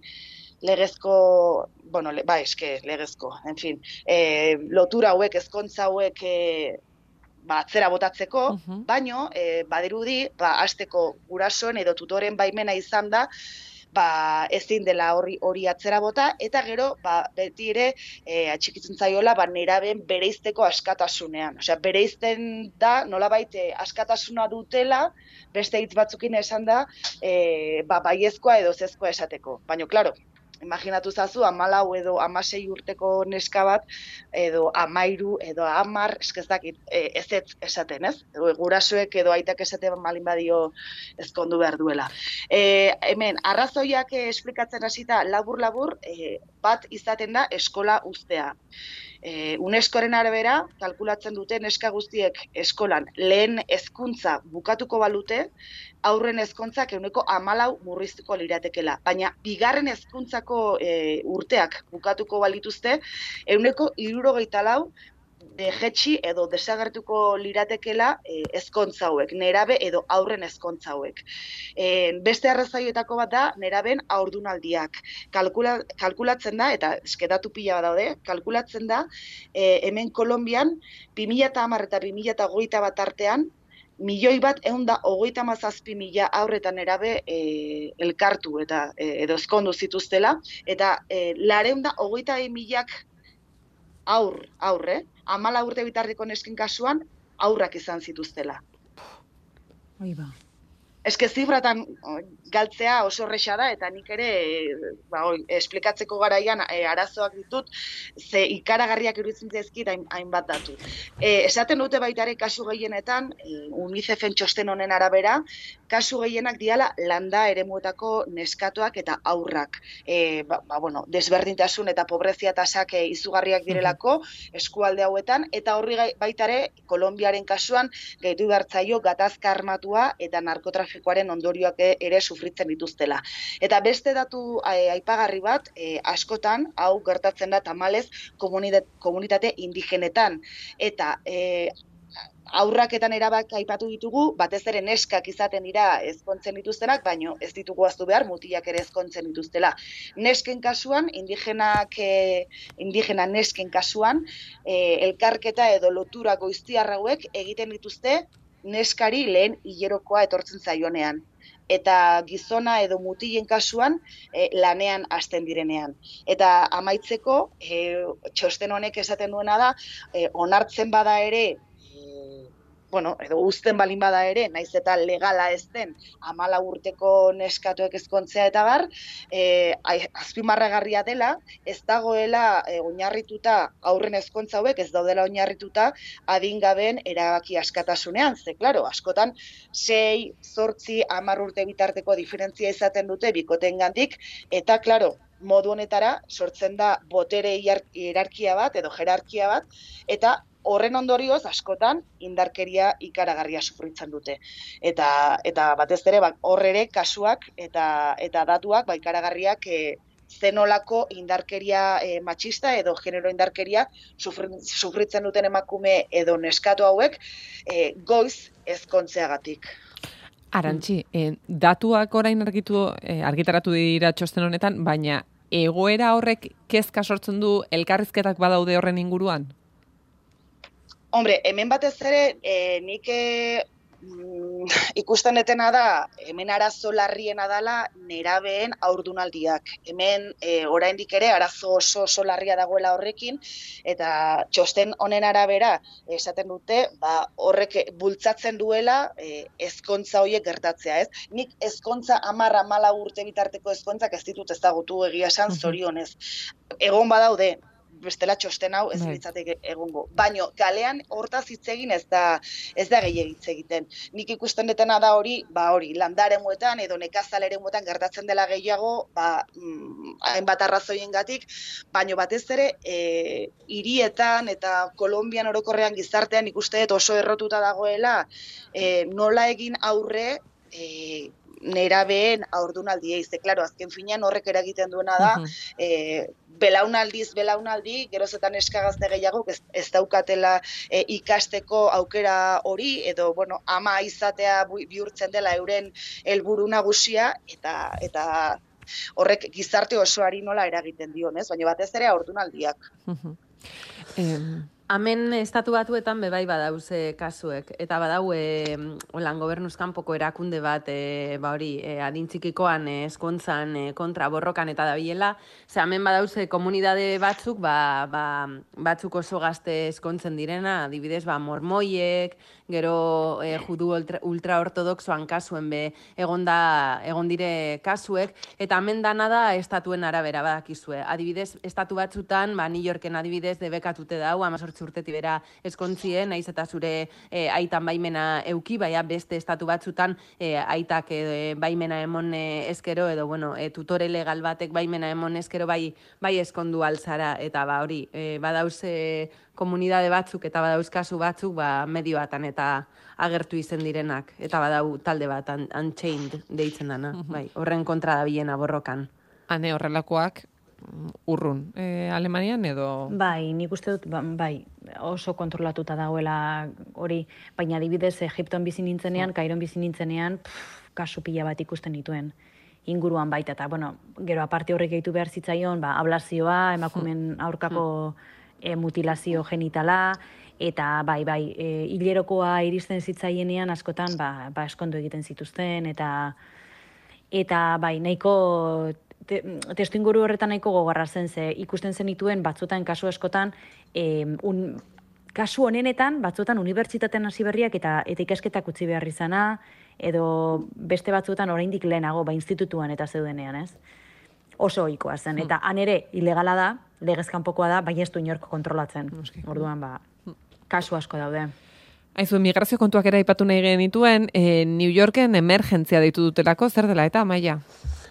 legezko, bueno, le, ba, eske, legezko, en fin, e, lotura hauek, ezkontza hauek, e, ba, atzera botatzeko, Uh-huh. baino, e, badirudi, ba, hasteko gurasoen edo tutoren baimena izan da, ba, ezin dela hori hori atzera bota, eta gero, ba, beti ere, e, atxikitzen zaiola, ba, nerabeen bereizteko askatasunean. Osea, bereizten da, nolabait, e, askatasuna dutela, beste hitz batzukin esan da, e, ba, baiezkoa edo zezkoa esateko. Baina, klaro, imaginatu zazu, hamalau edo hamasei urteko neska bat, edo hamairu, edo hamar, ez dakit, ez ez esaten, ez? Edo gurasoek edo aitak esaten malin badio ezkondu behar duela. E, hemen, arrazoiak eh, esplikatzen hasita labur-labur, eh, bat izaten da eskola uztea. E, UNESCOren arabera, kalkulatzen dute neska guztiek eskolan lehen hezkuntza bukatuko balute, aurren hezkuntzak ehuneko hamalau murriztuko liratekela. Baina bigarren hezkuntzako e, urteak bukatuko balituzte, ehuneko hirurogeita lau dejetxi edo desagertuko liratekela e, ezkontza hauek, nerabe edo aurren ezkontza hauek. E, beste arrazoietako bat da neraben haurdunaldiak. Kalkula, kalkulatzen da, eta esketatu pila bat daude, kalkulatzen da, e, hemen Kolonbian, bi mila hamar eta bi mila hogeita bat artean, milioi bat ehun da hogeita hamazazpi mila aurretan nerabe e, elkartu eta e, edo ezkondu zituztela, eta e, laurehun da hogeita bi milak aur, aurre, hamala urte bitarteko nesken kasuan, aurrak izan zituztela. Oi ba. Eske zifratan galtzea oso erresa da, eta nik ere ba, oi, esplikatzeko garaian e, arazoak ditut, ze ikaragarriak iruditzen zaizkit hain, hainbat datu. E, esaten dute baita ere kasu gehienetan, e, UNICEFen txosten honen arabera, kasu gehienak diala landa eremuetako neskatoak eta aurrak. E, ba, ba, bueno, desberdintasun eta pobrezia tasak e, izugarriak direlako eskualde hauetan, eta horri baita ere Kolonbiaren kasuan gehitu behartzaio gatazka armatua eta narkotrafikoaren ondorioak ere sufritzen dituztela. Eta beste datu e, aipagarri bat, e, askotan, hau gertatzen da tamalez komunitate, komunitate indigenetan. Eta e, aurrak eta nerabak aipatu ditugu, batez ere neskak izaten dira ezkontzen dituztenak, baino ez ditugu aztu behar, mutilak ere ezkontzen dituztela. Nesken kasuan, indigenak, e, indigena nesken kasuan, e, elkarketa edo lotura goiztiar hauek egiten dituzte neskari lehen hilerokoa etortzen zaionean. Eta gizona edo mutilen kasuan e, lanean hasten direnean. Eta amaitzeko, e, txosten honek esaten duena da, e, onartzen bada ere, bueno, edo uzten balin bada ere, naiz eta legala ez den, amala urteko neskatuek ezkontzea eta bar, e, azpimarragarria dela, ez dagoela e, oinarrituta aurren ezkontza hauek, ez daudela oinarrituta adingabeen erabaki askatasunean, ze, klaro, askotan, sei, zortzi, hamar urte bitarteko diferentzia izaten dute bikotengandik, eta, klaro, modu honetara sortzen da botere hierarkia bat edo jerarkia bat, eta horren ondorioz askotan indarkeria ikaragarria sufritzen dute. Eta eta batez ere ba, hor ere kasuak eta eta datuak ba ikaragarriak e, zenolako indarkeria e, matxista edo genero indarkeria sufritzen duten emakume edo neskatu hauek e, goiz ezkontzeagatik. Arantxi, eh, datuak orain argitu, eh, argitaratu dira txosten honetan, baina egoera horrek kezka sortzen du elkarrizketak badaude horren inguruan? Hombre, hemen batez ere, e, nik e, mm, ikusten etena da, hemen arazo larriena dela nerabeen haurdunaldiak. Hemen e, oraindik ere arazo oso oso larria dagoela horrekin, eta txosten honen arabera esaten dute, ba, horrek bultzatzen duela e, ezkontza horiek gertatzea, ez? Nik ezkontza hamar hamalau urte bitarteko ezkontzak ez ditut ezagutu egia esan zorionez. Egon badaude, bestela txosten hau ez litzateke egongo. Baino, kalean hortaz hitz egin ez da ez da gehiegi hitz egiten. Nik ikusten detena da hori, ba hori, landaremuetan edo nekazaleremuetan gertatzen dela gehiago, ba mm, hainbat arrazoiengatik, baino batez ere e, hirietan eta Kolonbian orokorrean gizartean ikuste dut oso errotuta dagoela, e, nola egin aurre e, nerabeen haurdunaldiei, ze, klaro, azken finean horrek eragiten duena da, uh-huh. e, belaunaldiz belaunaldi, gerozetan eskagazte gehiago, ez, ez daukatela e, ikasteko aukera hori, edo, bueno, ama izatea bihurtzen dela euren helburu nagusia, eta eta horrek gizarte osoari nola eragiten dion, ez? Baina batez ere haurdunaldiak. Uh-huh. em... Hemen estatu batuetan bebai badauz e, kasuek, eta badau e, holan gobernuzkanpoko erakunde bat e, ba hori e, adintzikikoan e, eskontzan e, kontra borrokan eta dabilela, ze hemen badauz e, komunidade batzuk, ba, ba, batzuk oso gazte eskontzen direna, adibidez ba, mormoiek, gero e, judu ultraortodoxoan kasuen be egon, da, egon dire kasuek, eta hemen dana da estatuen arabera badakizue. Adibidez, estatu batzutan, ba, New Yorken adibidez debekatute dau, amazortzi urtetik bera eskontzien, naiz eta zure e, aitan baimena euki, baina beste estatu batzutan e, aitak e, baimena emon e, eskero, edo bueno, e, tutore legal batek baimena emon eskero bai, bai eskondu alzara, eta ba hori, e, badauz e, komunidade batzuk eta badauz kasu batzuk ba, medioatan eta agertu izen direnak, eta badau talde bat un, Unchained deitzen dana, uh-huh. bai, horren kontra da bilena borrokan. Hane horrelakoak urrun, e, Alemanian edo? Bai, nik uste dut, bai, oso kontrolatuta dagoela hori, baina adibidez Egipton bizi nintzenean, oh. Kairon bizi nintzenean, pff, kasu pila bat ikusten dituen inguruan baita, eta, bueno, gero aparte horrek gehitu behar zitzaion, ba, ablazioa, emakumen aurkako e, mutilazio genitala, eta bai, bai, e, hilerokoa iristen zitzaienean askotan, ba, ba eskondo egiten zituzten, eta, eta bai, nahiko Te, testu inguru horretan nahiko gogorra zen, ze ikusten zenituen batzutan kasu askotan, e, un, kasu honenetan batzutan unibertsitatean hasi berriak eta, eta ikasketak utzi behar izana, edo beste batzutan oraindik lehenago, ba institutuan eta zeudenean, ez? Oso ohikoa zen, hmm. eta han ere ilegala da, legezkanpokoa da, baina ez du inork kontrolatzen. Okay. Orduan, ba, kasu asko daude. Aizu, migrazio kontuak ere aipatu nahi genituen, e, New Yorken emergentzia deitu dutelako, zer dela eta, Amaia?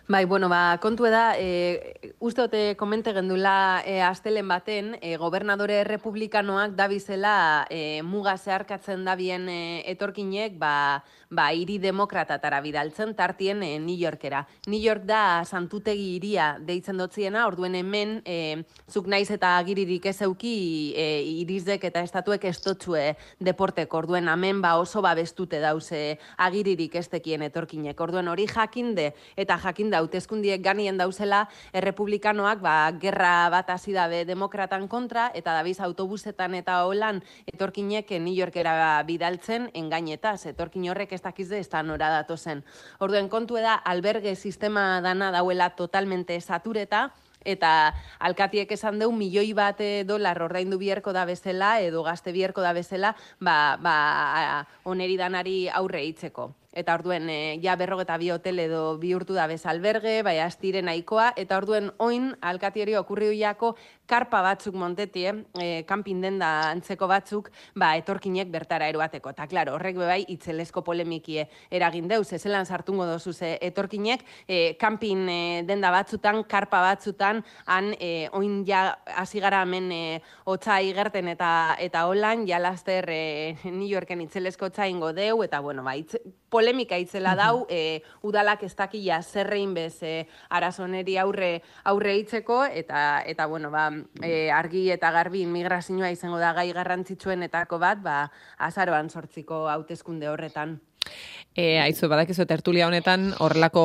Bai, bueno, ba, kontu da, e, uste ote komente gendula e, astelen baten, e, gobernadore republikanoak dabizela e, muga zeharkatzen dabien e, etorkinek, ba, ba, hiri demokratatara bidaltzen, tartien e, New Yorkera. New York da santutegi hiria deitzen dotziena, orduen hemen, e, zuk naiz eta agiririk ez euki e, irizek eta estatuek estotzue deportek, orduen hemen ba oso babestute dauze agiririk ez tekien etorkinek. Orduen hori jakinde eta jakinda hauteskundiek ganien dauzela, errepublikanoak ba, gerra bat hasi dabe demokratan kontra, eta dabiz autobusetan eta holan etorkinek New Yorkera bidaltzen engainetaz. Etorkin horrek ez dakizde ez da nora datozen. Orduen kontu da, alberge sistema dana dauela totalmente satureta, eta alkatiek esan deu milioi bat dolar ordaindu bierko da bezala, edo gazte bierko da bezala, ba, ba, oneri danari aurre hitzeko. Eta orduen, e, ja berrogeta bi hotel edo bihurtu da bez alberge, bai astire nahikoa, eta orduen oin alkatiori okurri jako karpa batzuk montetie, e, kanpin denda antzeko batzuk, ba, etorkinek bertara eroateko. Eta, klaro, horrek bebai itzelesko polemikie eragin deuz, ezelan sartungo dozuz e, etorkinek, e, kanpin e, denda batzutan, karpa batzutan, han e, oin ja hasi gara hemen e, hotza igerten eta eta holan, ja laster e, New Yorken itzelesko hotza ingo deu, eta, bueno, ba, itz, polemika itzela dau, e, udalak ez dakia zerrein bez e, arazoneri aurre aurre hitzeko, eta, eta bueno, ba, e, argi eta garbi migrazioa izango da gai garrantzitsuenetako bat, ba, azaroan sortziko hauteskunde horretan. E, aizu, badakizu, tertulia honetan horrelako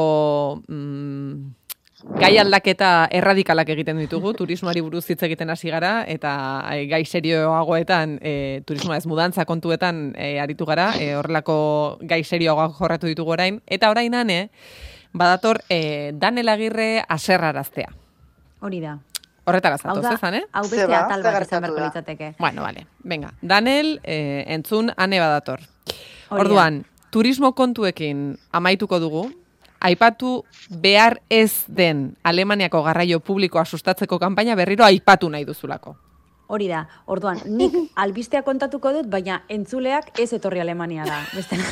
mm, gai aldaketa erradikalak egiten ditugu, turismoari buruz hitz egiten hasi gara, eta e, gai serioagoetan, e, turismoa ez mudantza kontuetan e, aritu gara, e, horrelako gai serioagoak jorratu ditugu orain, eta orain ane, badator e, Danel Agirre aserraraztea. Hori da. Horretara zatoz, ez, ane? Hau beste atal bat izan berko litzateke. Bueno, vale, venga. Danel, e, entzun, ane badator. Orduan, turismo kontuekin amaituko dugu, aipatu behar ez den Alemaniako garraio publikoa sustatzeko kanpaina berriro aipatu nahi duzulako. Hori da, orduan, nik albistea kontatuko dut, baina entzuleak ez etorri Alemania da. Bestela,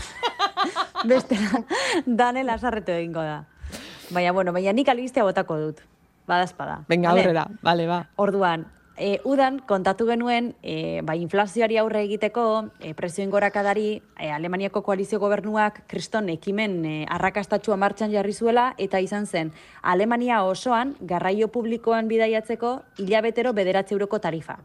bestela Danel asarretu egingo da. Baina, bueno, baina nik albistea botako dut. Badazpada. Venga, aurrera, bale, ba. Orduan, e, udan kontatu genuen, e, ba, inflazioari aurre egiteko, e, prezioen gorakadari, e, Alemaniako koalizio gobernuak kriston ekimen e, arrakastatxua martxan jarri zuela, eta izan zen, Alemania osoan garraio publikoan bidaiatzeko hilabetero bederatzi euroko tarifa.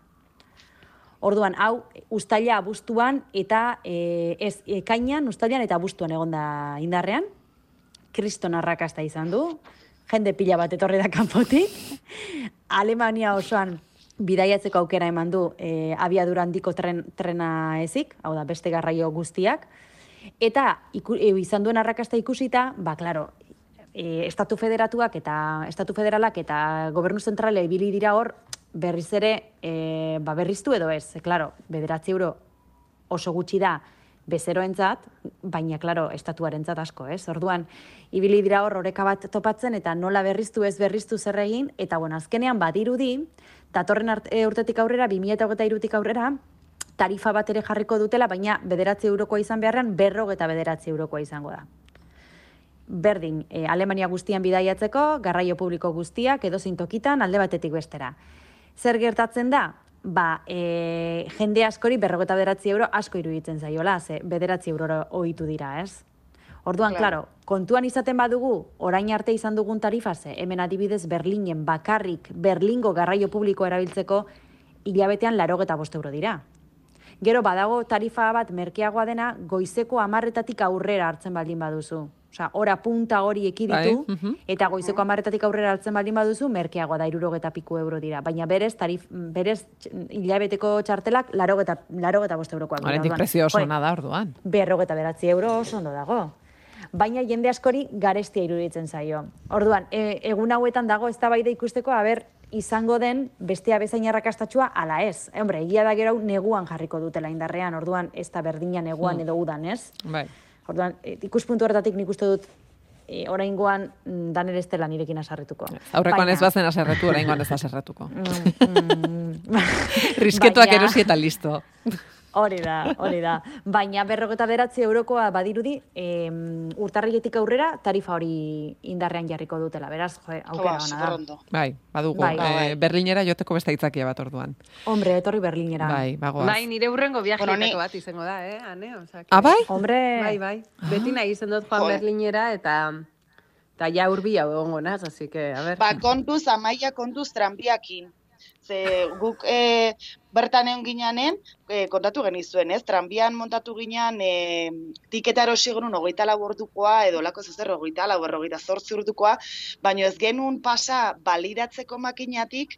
Orduan, hau, uztaila abuztuan eta e, ez, ekainan, uztailan eta abuztuan egonda indarrean, kriston arrakasta izan du, jende pila bat etorri da kanpotik, Alemania osoan bidaiatzeko aukera eman du e, abiadura handiko tren, trena ezik, hau da, beste garraio guztiak, eta iku, e, izan duen arrakasta ikusita, ba, klaro, e, Estatu Federatuak eta Estatu Federalak eta Gobernu Zentrale ibili dira hor, berriz ere, e, ba, berriztu edo ez, e, klaro, bederatzi euro oso gutxi da, bezeroentzat, baina, klaro, estatuarentzat asko, ez? Orduan, ibili dira hor oreka bat topatzen, eta nola berriztu ez berriztu zer egin, eta, bueno, azkenean badirudi, datorren urtetik aurrera, bi mila hogeita hirutik aurrera, tarifa bat ere jarriko dutela, baina bederatzi eurokoa izan beharrean, berrogeta bederatzi eurokoa izango da. Berdin, e, Alemania guztian bidaiatzeko, garraio publiko guztiak, edozein tokitan, alde batetik bestera. Zer gertatzen da? Ba, e, jende askori berrogeta bederatzi euro asko iruditzen zaiola, ze bederatzi euro ohitu dira, ez? Orduan, claro, kontuan izaten badugu, orain arte izan dugun tarifaze, hemen adibidez Berlinen bakarrik Berlingo garraio publiko erabiltzeko hilabetean larogeta bost euro dira. Gero badago tarifa bat merkeagoa dena goizeko hamarretatik aurrera hartzen baldin baduzu. Osea, ora punta hori ekiditu, bai, eta goizeko hamarretatik aurrera hartzen baldin baduzu, merkeagoa da hirurogeta piku euro dira. Baina berez, tarif, berez hilabeteko txartelak larogeta, larogeta bost eurokoak. Horretik prezio oso ona da orduan. Berrogeta beratzi euro oso ondo dago. Baina jende askori garestia iruditzen zaio. Orduan, e, egun hauetan dago eztabaida ikusteko, aber, izango den bestea bezain arrakastatsua ala ez. E, hombre, egia da gero neguan jarriko dutela indarrean, orduan ez da berdina neguan hmm. edo udan, ez? Bai. Orduan, ikuspuntu horretatik nik uste dut e, oraingoan Danel ez dela nirekin asarretuko. Aurrekoan ez bazen asarretu, oraingoan ez asarretuko. Mm, mm, Risketuak erosi eta listo. Hori da, hori da. Baina berrogeta beratzi eurokoa badirudi, em, urtarriletik aurrera tarifa hori indarrean jarriko dutela. Beraz, jo, aukera Ba, ona da. superondo. Bai, badugu. Bai. Eh, Berlinera joteko beste aitzakia bat orduan. Hombre, etorri Berlinera. Bai, bagoaz. Bai, nire urrengo viajeetako Bueno, ni- bat izango da, eh, Ane? Osea, que- Ah, bai? Hombre, Bai, bai. Beti nahi izan dut joan Joder. Berlinera eta eta ja hurbil hau egongo naz, así que, a ver. Ba, kontuz, amaia kontuz tranbiakin. Ze guk e, bertan egon gineanen, e, kontatu genizuen, ez? Tranbian montatu ginean, e, tiketa erosi genuen hogeita lau ordukoa, edo lako zezer hogeita lau, berrogeita zortzi ordukoa, baina ez genuen pasa balidatzeko makinatik,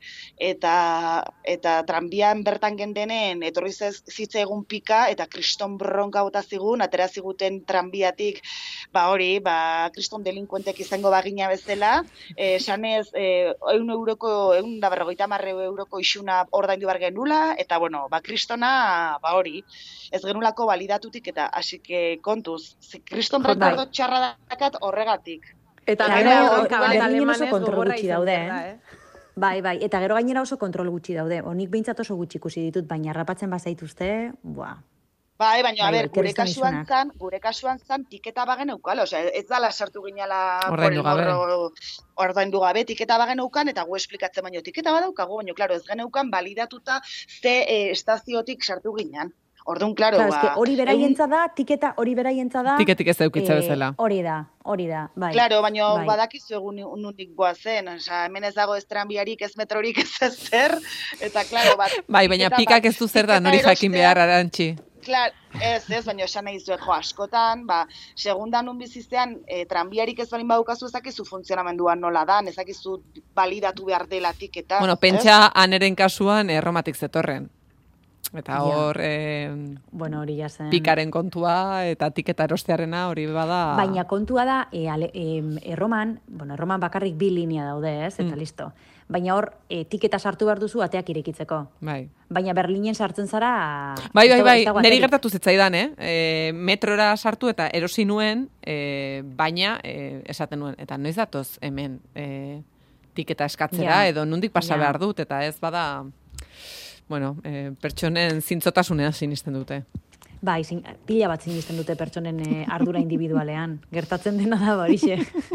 eta eta tranbian bertan gendenen, etorri zez- zitzaigun pika, eta kriston bronka bota zigun, atera ziguten tranbiatik, ba hori, ba, kriston delinkuentek izango bagina bezala, eh, esanez, eh, eun euroko, eun da berrogeita marre euroko isuna ordaindu behar genula, eta bueno, ba, kristona, ba hori, ez genulako balidatutik, eta así que kontuz, ze kriston Jo, bai. rekordo txarra dakat horregatik. Eta Eta gero gero, bronka bat Berlinen oso alemanez kontrol gogorra gutxi izan daude, behar da, eh? eh? bai, bai. Eta gero gainera oso kontrol gutxi daude. Honik behintzat oso gutxi ikusi ditut, baina harrapatzen bazaituzte, buah. Bai, baina, a Bai, ber, bai, gure kasuan kristonizunak. zan, gure kasuan zan tiketa bagen eukala, osea, ez dala sartu ginala Ordaindu gabe. ordaindu gabe, tiketa bagen eukan, eta gu esplikatzen baino, tiketa badaukagu, baina, klaro, ez geneukan balidatuta ze e, estaziotik sartu ginean. Orduan, klaro, Claro, ba... eske hori beraientza da, tiketa hori beraientza da. Tiketik ez daukitze eh, bezala. Hori da, hori da, bai. Claro, baina bai. badakizu egun nundik goazen, osea, hemen ez dago ez tranbiarik, ez metrorik, ez ezer, eta, klaro, bat... Bai, baina tiketa pikak bat- ez du zer da, tiketa nori jakin erostea- behar, Arantxi. Klar, ez, ez, baina esan nahi zuet, jo, askotan, ba, segundan nun bizizean, e, tranbiarik ez balin badukazu ezakizu funtzionamenduan nola dan, ezakizu balidatu behar dela tiketa. Bueno, pentsa aneren kasuan erromatik zetorren. Eta Ja. hor, eh, Bueno, hori ja zen. pikaren kontua eta tiketa erostearena hori bada... Baina kontua da, e, ale, e, erroman, bueno, erroman bakarrik bi linea daude, ez, eta Mm. listo. Baina hor, e, tiketa sartu behar duzu ateak irekitzeko. Bai. Baina Berlinen sartzen zara... Bai, ez bai, dago- bai, ez dago niri aterik. gertatu zitzaidan, eh? E, metrora sartu eta erosi nuen, e, baina e, esaten nuen, eta noiz datoz hemen e, tiketa eskatzera, Ja. edo nondik pasa Ja. behar dut, eta ez bada, bueno, e, pertsonen zintzotasunean sinisten dute. Bai, zin, pila bat sinisten dute pertsonen e, ardura individualean. Gertatzen dena da horixe.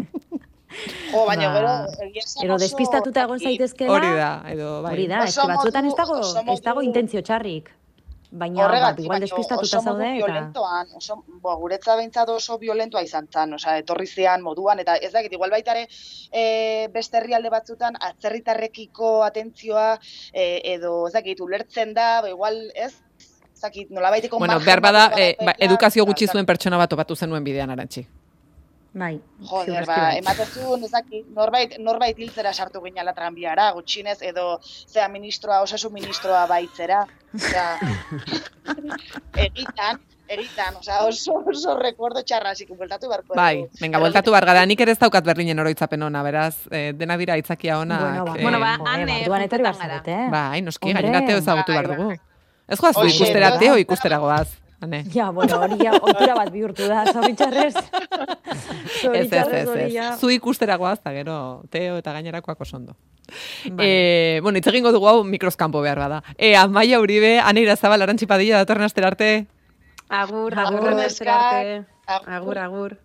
Jo, baina Ba, gero, egia esan Ero oso- despistatuta egon zaitezkela. Hori da, edo bai. Hori da, Oso eske batzuetan ez modu- dago, oso ez dago modu- intentzio txarrik. Baina, bat, Horregatik, igual baina despistatuta oso modu zaude, eta... violentoan, oso, bo, guretza behintzat oso violentoa izan zan, osea, etorri zean moduan, eta ez dakit, igual baita ere e, beste herrialde batzutan atzerritarrekiko atentzioa e, edo, ez dakit, ulertzen da, ba, igual, ez? Ez dakit, nolabaiteko Bueno, margen behar bat bada, badaukatela, e, ba, edukazio eta- gutxi zuen pertsona bat topatu zenuen bidean, Arantxi. Bai, Joder, ziur aski ba, bai. ematezu, nezaki, norbait, norbait hiltzera sartu ginala tranbiara, gutxinez, edo, zea, ministroa, osasun ministroa baitzera. Osea, egitan, egitan, osea, oso, oso rekordo txarra, así que bueltatu beharko. Bai, dugu. venga, Pero bueltatu bar gara, nik ere ez daukat Berlinen oroitzapen ona, beraz, eh, dena dira aitzakia onak. Bueno, ba, eh, Bueno, ba, joder, han, ba, eh, orduan etorri behar juntetan gara. zarete, eh? Bai, noski, Hombre. gainera teo ezagutu Bai, behar bai. dugu. Ez goaz, zu Hoxe, ikustera bai. teo ikustera goaz. Hane. Ja, bueno, hori ja ohitura bat bihurtu da, zoritxarrez. Ez, ez, Zoritxarrez ez, hori ez. ja. Zu ikustera goaz, eta gero teo eta gainerakoak oso ondo. Vale. Eh, bueno, hitz egingo dugu hau mikroskampo behar bada. E, Amaia Uribe, Aneira Zabal, Arantxi Padilla, datorren astera arte. Agur, Agur, agur, neskak. arte. Agur. Agur, agur.